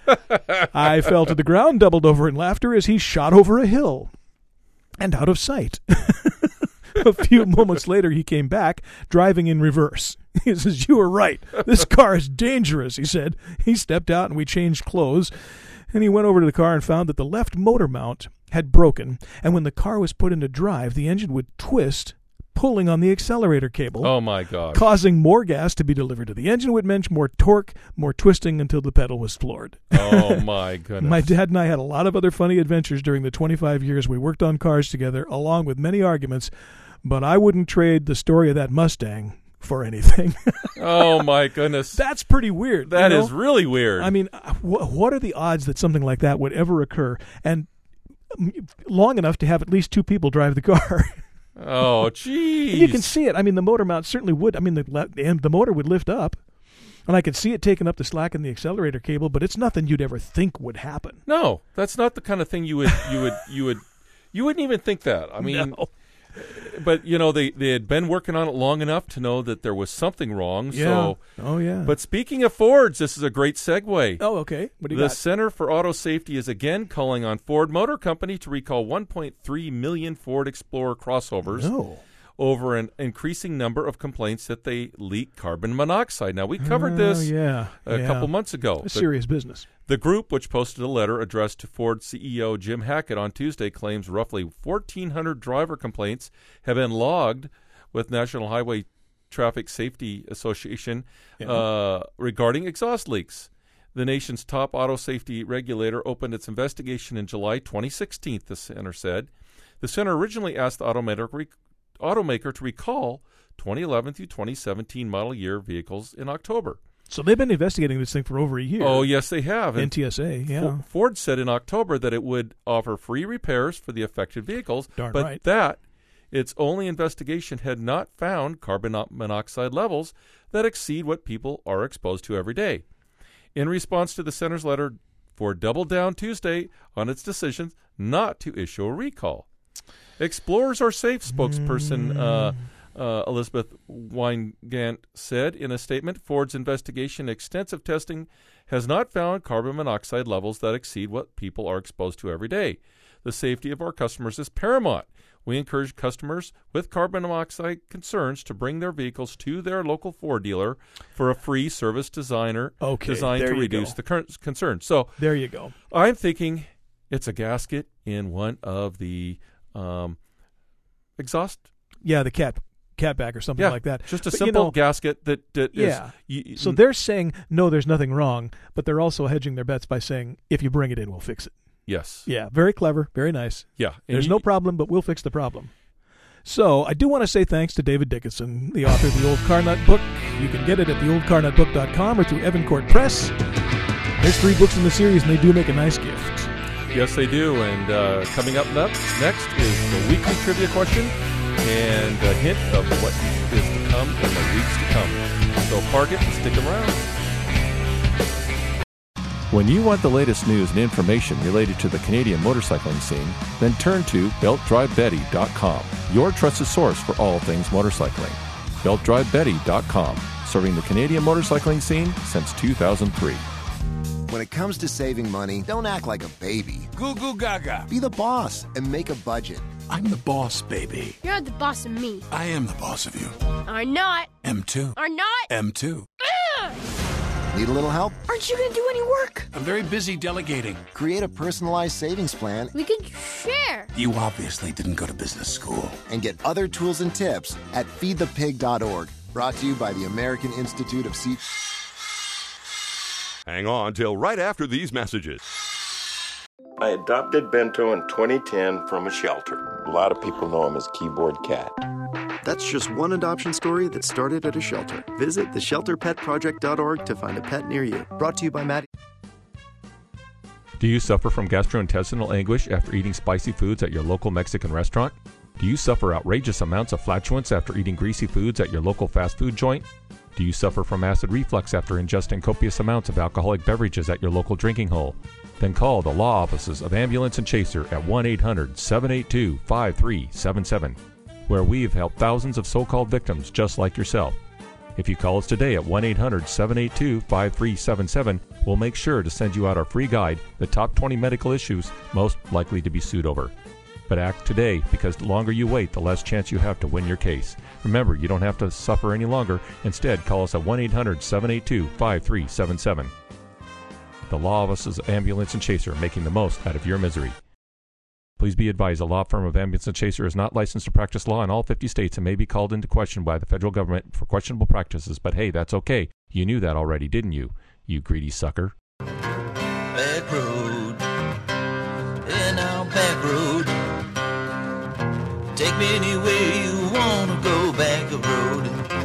I fell to the ground, doubled over in laughter as he shot over a hill and out of sight. A few moments later, he came back, driving in reverse. He says, "You were right. This car is dangerous," he said. He stepped out and we changed clothes. And he went over to the car and found that the left motor mount had broken, and when the car was put into drive, the engine would twist, pulling on the accelerator cable. Oh, my gosh. Causing more gas to be delivered to the engine, which meant more torque, more twisting until the pedal was floored. Oh, my goodness. My dad and I had a lot of other funny adventures during the 25 years we worked on cars together, along with many arguments, but I wouldn't trade the story of that Mustang for anything. Oh, my goodness. That's pretty weird. That is really weird. I mean, what are the odds that something like that would ever occur? And long enough to have at least two people drive the car. Oh, geez. You can see it. I mean, the motor mount certainly would. I mean, the motor would lift up, and I could see it taking up the slack in the accelerator cable, but it's nothing you'd ever think would happen. No, that's not the kind of thing you wouldn't even think that. I mean, no. But, they had been working on it long enough to know that there was something wrong. Yeah. So, oh, yeah. But speaking of Fords, this is a great segue. Oh, okay. What do you The got? Center for Auto Safety is again calling on Ford Motor Company to recall 1.3 million Ford Explorer crossovers over an increasing number of complaints that they leak carbon monoxide. Now, we covered this a couple months ago. Serious business. The group, which posted a letter addressed to Ford CEO Jim Hackett on Tuesday, claims roughly 1,400 driver complaints have been logged with National Highway Traffic Safety Association regarding exhaust leaks. The nation's top auto safety regulator opened its investigation in July 2016, the center said. The center originally asked the automaker to recall 2011 through 2017 model year vehicles in October. So they've been investigating this thing for over a year. Oh, yes, they have. NTSA, yeah. Ford said in October that it would offer free repairs for the affected vehicles, but that its only investigation had not found carbon monoxide levels that exceed what people are exposed to every day. In response to the center's letter, Ford doubled down Tuesday on its decision not to issue a recall. Explorers are safe, spokesperson Elizabeth Weingant said in a statement. Ford's investigation, extensive testing, has not found carbon monoxide levels that exceed what people are exposed to every day. The safety of our customers is paramount. We encourage customers with carbon monoxide concerns to bring their vehicles to their local Ford dealer for a free service designed to reduce the concern. So there you go. I'm thinking it's a gasket in one of the exhaust. Yeah, the catback or something like that. Just a simple gasket that is... So they're saying, no, there's nothing wrong, but they're also hedging their bets by saying, if you bring it in, we'll fix it. Yes. Yeah, very clever, very nice. Yeah. There's no problem, but we'll fix the problem. So I do want to say thanks to David Dickinson, the author of the Old Car Nut book. You can get it at theoldcarnutbook.com or through Evancourt Press. There's 3 books in the series, and they do make a nice gift. Yes, they do. And coming up next is the weekly trivia question and a hint of what is to come in the weeks to come. So park it and stick around. When you want the latest news and information related to the Canadian motorcycling scene, then turn to BeltDriveBetty.com, your trusted source for all things motorcycling. BeltDriveBetty.com, serving the Canadian motorcycling scene since 2003. When it comes to saving money, don't act like a baby. Goo goo gaga. Be the boss and make a budget. I'm the boss, baby. You're the boss of me. I am the boss of you. Are not. M2. Are not. M2. Ugh! Need a little help? Aren't you going to do any work? I'm very busy delegating. Create a personalized savings plan. We could share. You obviously didn't go to business school. And get other tools and tips at feedthepig.org. Brought to you by the American Institute of Hang on till right after these messages. I adopted Bento in 2010 from a shelter. A lot of people know him as Keyboard Cat. That's just one adoption story that started at a shelter. Visit theshelterpetproject.org to find a pet near you. Brought to you by Maddie. Do you suffer from gastrointestinal anguish after eating spicy foods at your local Mexican restaurant? Do you suffer outrageous amounts of flatulence after eating greasy foods at your local fast food joint? Do you suffer from acid reflux after ingesting copious amounts of alcoholic beverages at your local drinking hole? Then call the law offices of Ambulance and Chaser at 1-800-782-5377, where we've helped thousands of so-called victims just like yourself. If you call us today at 1-800-782-5377, we'll make sure to send you out our free guide, The Top 20 Medical Issues Most Likely to be Sued Over. But act today, because the longer you wait, the less chance you have to win your case. Remember, you don't have to suffer any longer. Instead, call us at 1-800-782-5377. The law offices of Ambulance and Chaser, making the most out of your misery. Please be advised, the law firm of Ambulance and Chaser is not licensed to practice law in all 50 states and may be called into question by the federal government for questionable practices. But hey, that's okay. You knew that already, didn't you? You greedy sucker. Back road. Yeah, now back road. Take me anywhere you want to go, back a road.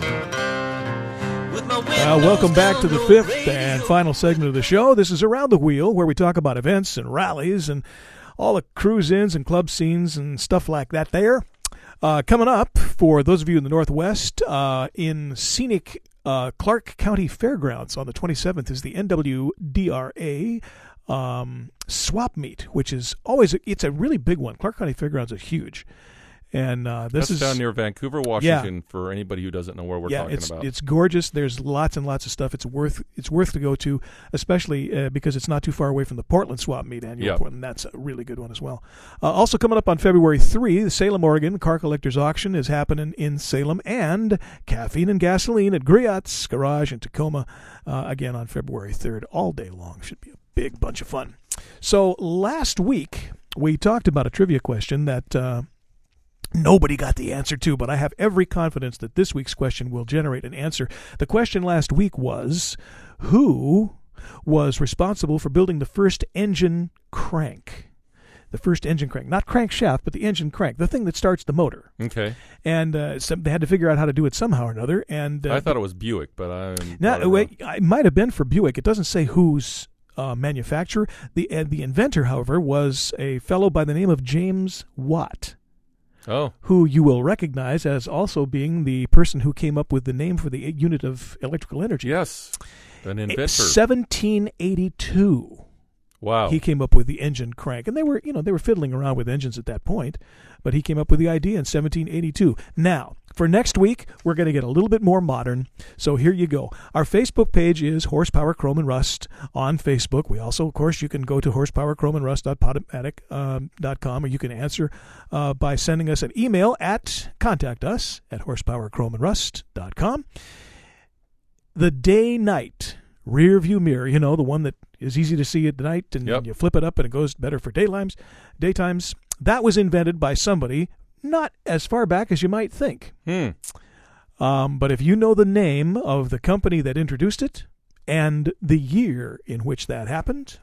Welcome back to the fifth and final segment of the show. This is Around the Wheel, where we talk about events and rallies and all the cruise-ins and club scenes and stuff like that there. Coming up, for those of you in the Northwest, in scenic Clark County Fairgrounds on the 27th is the NWDRA Swap Meet, which is always, it's a really big one. Clark County Fairgrounds are huge. And this is down near Vancouver, Washington. For anybody who doesn't know where we're talking about. It's gorgeous. There's lots and lots of stuff. It's worth to go to, especially because it's not too far away from the Portland Swap Meet annual. Portland. That's a really good one as well. Also coming up on February 3, the Salem, Oregon Car Collectors Auction is happening in Salem, and Caffeine and Gasoline at Griot's Garage in Tacoma again on February 3rd, all day long. Should be a big bunch of fun. So last week we talked about a trivia question that nobody got the answer to, but I have every confidence that this week's question will generate an answer. The question last week was, who was responsible for building the first engine crank? The first engine crank. Not crankshaft, but the engine crank, the thing that starts the motor. Okay. And they had to figure out how to do it somehow or another. And I thought it was Buick, but it might have been for Buick. It doesn't say whose manufacturer. The inventor, however, was a fellow by the name of James Watt. Oh. Who you will recognize as also being the person who came up with the name for the unit of electrical energy. Yes, an inventor. 1782. Wow. He came up with the engine crank, and they were fiddling around with engines at that point, but he came up with the idea in 1782. Now, for next week, we're going to get a little bit more modern, so here you go. Our Facebook page is Horsepower, Chrome, and Rust on Facebook. We also, of course, you can go to horsepowerchromeandrust.podomatic.com, or you can answer by sending us an email at contactus@horsepowerchromeandrust.com. The day-night rear view mirror, the one that is easy to see at night, and you flip it up and it goes better for daytimes. That was invented by somebody not as far back as you might think. But if you know the name of the company that introduced it and the year in which that happened,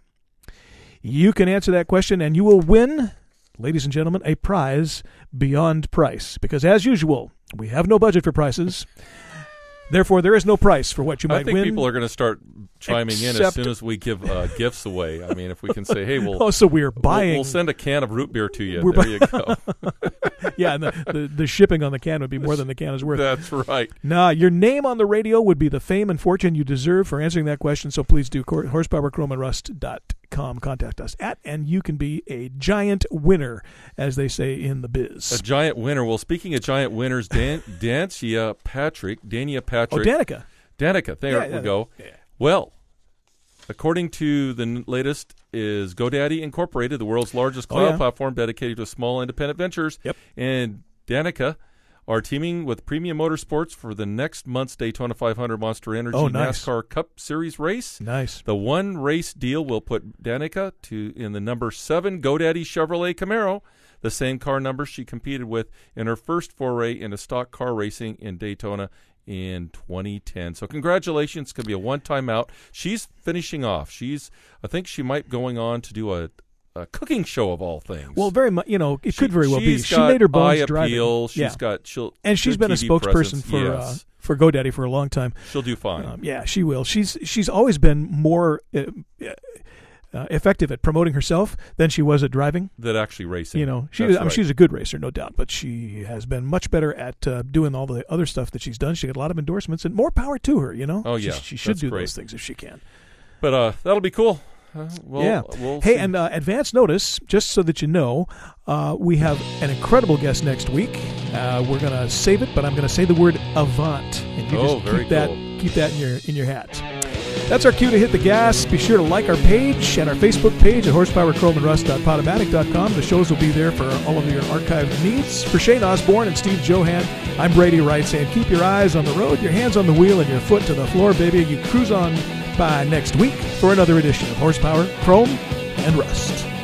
you can answer that question and you will win, ladies and gentlemen, a prize beyond price. Because as usual, we have no budget for prizes. Therefore, there is no price for what you might win. I think people are going to start chiming in as soon as we give gifts away. I mean, if we can say, hey, so we're buying. We'll send a can of root beer to you. There you go. Yeah, and the shipping on the can would be more than the can is worth. That's right. Nah, your name on the radio would be the fame and fortune you deserve for answering that question, so please do horsepowerchromeandrust.com. Contact us and you can be a giant winner, as they say in the biz. A giant winner. Well, speaking of giant winners, Danica Patrick. Oh, Danica. There we go. Yeah. Well, according to the latest, is GoDaddy Incorporated, the world's largest cloud platform dedicated to small independent ventures. Yep. And Danica are teaming with Premium Motorsports for the next month's Daytona 500 Monster Energy NASCAR Cup Series race. Nice. The one race deal will put Danica in the number 7 GoDaddy Chevrolet Camaro, the same car number she competed with in her first foray into stock car racing in Daytona in 2010. So congratulations. It's going to be a one-time out. She's finishing off. I think she might going on to do a cooking show of all things. Well, very much, it could very well be. She made her bones driving. She's been a spokesperson for GoDaddy for a long time. She'll do fine. She will. She's always been more effective at promoting herself than she was at driving. That actually racing. She's a good racer, no doubt, but she has been much better at doing all the other stuff that she's done. She got a lot of endorsements, and more power to her. Oh yeah, she should do those things if she can. But that'll be cool. We'll see. And advance notice, just so that you know, we have an incredible guest next week. We're going to save it, but I'm going to say the word Avant, and you just keep that in your hat. That's our cue to hit the gas. Be sure to like our page and our Facebook page at horsepowerchromeandrust.podomatic.com. The shows will be there for all of your archived needs. For Shane Osborne and Steve Johan, I'm Brady Wright saying keep your eyes on the road, your hands on the wheel, and your foot to the floor, baby. You cruise on by next week for another edition of Horsepower, Chrome, and Rust.